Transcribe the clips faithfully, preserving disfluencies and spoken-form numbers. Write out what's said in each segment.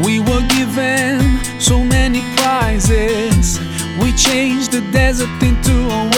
We were given so many prizes. We changed the desert into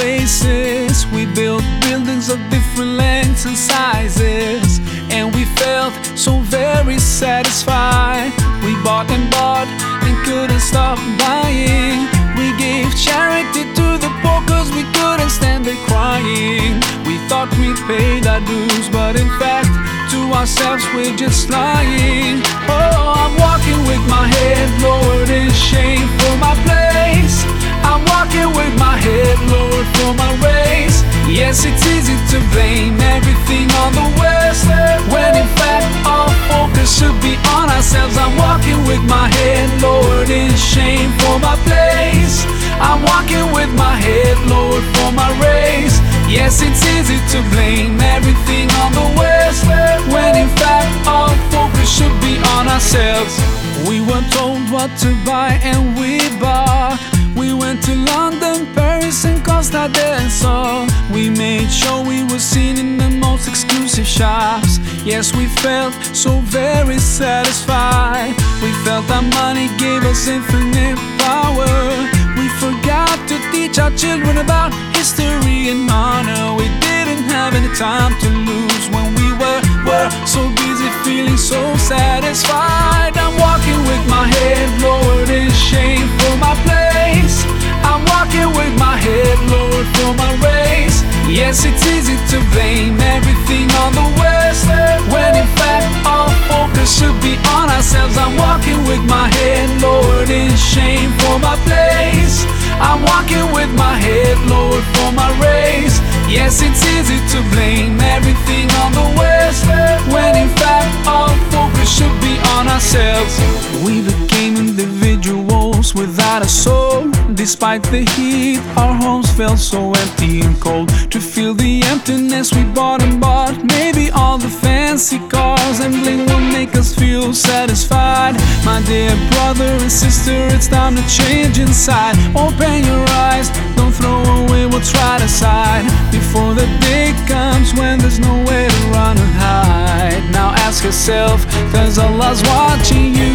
oasis. We built buildings of different lengths and sizes, and we felt so very satisfied. We bought and bought and couldn't stop buying. We gave charity to the poor cause we couldn't stand it crying. We thought we paid our dues, but in fact to ourselves we're just lying. Oh, I'm walking with my head lowered in shame for my place. I'm walking with my head lowered for my race. Yes, it's easy to blame everything on the West, when in fact our focus should be on ourselves. I'm walking with my head lowered in shame for my place. I'm walking with my head lowered for my race. Yes, it's easy to blame everything on the West, when in fact our focus should be on ourselves. We were told what to buy and we bought. We went to London, Paris and Costa del Sol. We made sure we were seen in the most exclusive shops. Yes, we felt so very satisfied. We felt our money gave us infinite power. We forgot to teach our children about history and honor. We didn't have any time to lose when we were, were so busy feeling so satisfied. I'm walking with my head lowered in shame for my place. I'm walking with my head lowered for my race. Yes, it's easy to blame everything on the West, when in fact our focus should be on ourselves. I'm walking with my head lowered in shame for my place. I'm walking with my head lowered for my race. Yes, it's easy to blame everything on the West, when in fact our focus should be on ourselves. We became individuals without a soul. Despite the heat, our homes felt so empty and cold. To fill the emptiness we bought and bought, maybe all the fancy cars and bling will make us feel satisfied. My dear brother and sister, it's time to change inside. Open your eyes, don't throw away what's right aside, before the day comes when there's nowhere to run and hide. Now ask yourself, cause Allah's watching you.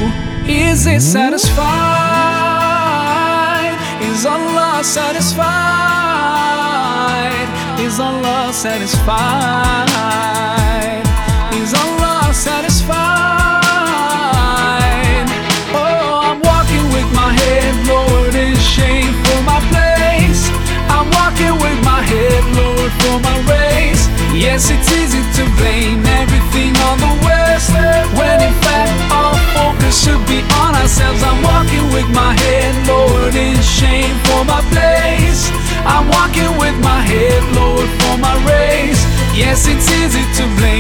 Is it satisfied? Is Allah satisfied? Is Allah satisfied? Is Allah satisfied? Oh, I'm walking with my head lowered in shame for my place. I'm walking with my head lowered for my race. Yes, it's easy to blame everything on the West, when in fact our focus should be on ourselves. I'm walking with my head lowered in shame for my place. I'm walking with my head lowered for my race. Yes, it's easy to blame